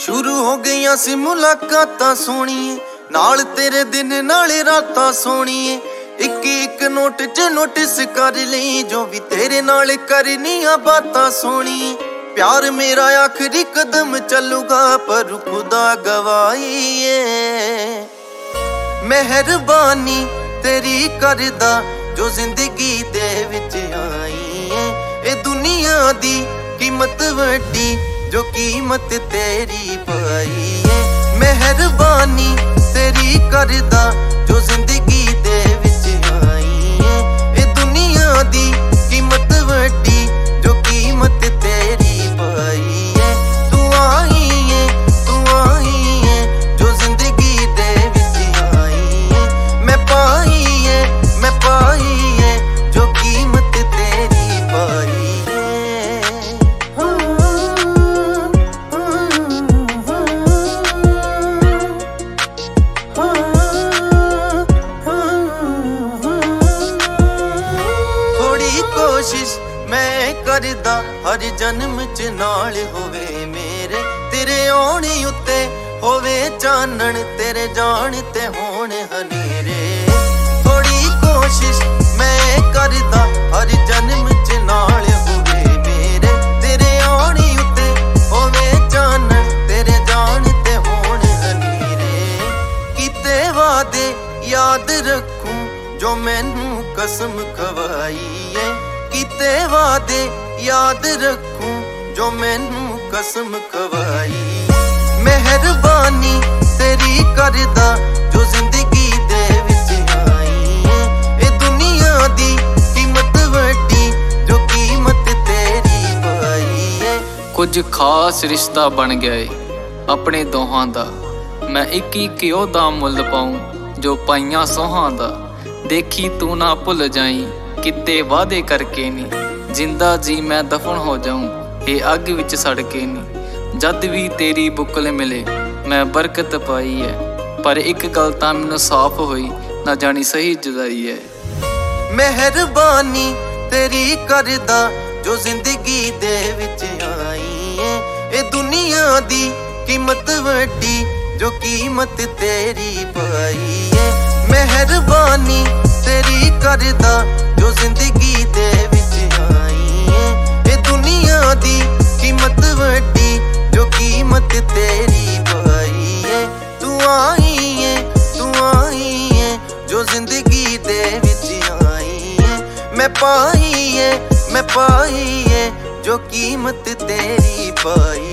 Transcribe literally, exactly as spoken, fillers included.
शुरू हो गईयां सी मुलाकातां सोहणीए, नाल तेरे दिन नाले रातां सोहणीए। इक इक नोट च नोटिस कर लई, जो भी तेरे नाल करनियां बातां सोहणीए। प्यार मेरा आखिरी कदम चलूगा, पर खुदा गवाही है। मेहरबानी तेरी करदा जो जिंदगी दे विच आई है। ए दुनिया दी कीमत वड्डी, जो कीमत तेरी पाई है। मेहरबानी तेरी करदा जो जिंदगी दे विच आई है। ए दुनिया दी कीमत वड्डी, जो कीमत तेरी पाई है। तू आई है, तू आई है, जो जिंदगी दे विच आई है। मैं पाई है, मैं पाई है, जो कीमत तेरी पाई है। कोशिश मैं करदा हर जन्म च नाल होवे मेरे, तेरे आने उत्ते होवे चानण, तेरे जान ते होण हनेरे। थोड़ी कोशिश मैं करदा हर जन्म च नाल होवे मेरे, तेरे आने उत्ते होवे चानण, तेरे जान ते होण हनेरे। कीते वादे याद रखूं जो मैनू कसम खवाई है। कीते वादे याद रखूं जो मैनू कसम खवाई। मेहरबानी तेरी करदा जो जिंदगी दे विच आई है। ए दुनिया दी कीमत वड्डी, जो कीमत तेरी पाई है। कुछ खास रिश्ता बन गया है अपने दोहां दा, मैं एक एक ओहदा मुल पाऊं जो पाइयां सोहां दा। देखी तू ना भुल जाई किते वादे करके नी, जिंदा जी मैं दफन हो जाऊं ये अग विच सड़ के नी। जद भी तेरी बुकल मिले मैं बरकत पाई है, पर एक गल तां मैनूं साफ होई ना जानी सही जुदाई है। मेहरबानी तेरी करदा जो जिंदगी दे विच आई है। ए दुनिया दी कीमत वड्डी, जो कीमत तेरी पाई है। मेहरबानी तेरी करदा जो जिंदगी दे विच आई है। ए दुनिया दी कीमत वड्डी, जो कीमत तेरी पाई है। तू आई है, तू आई है, जो जिंदगी दे विच आई है। मैं पाई है, मैं पाई है, जो कीमत तेरी पाई।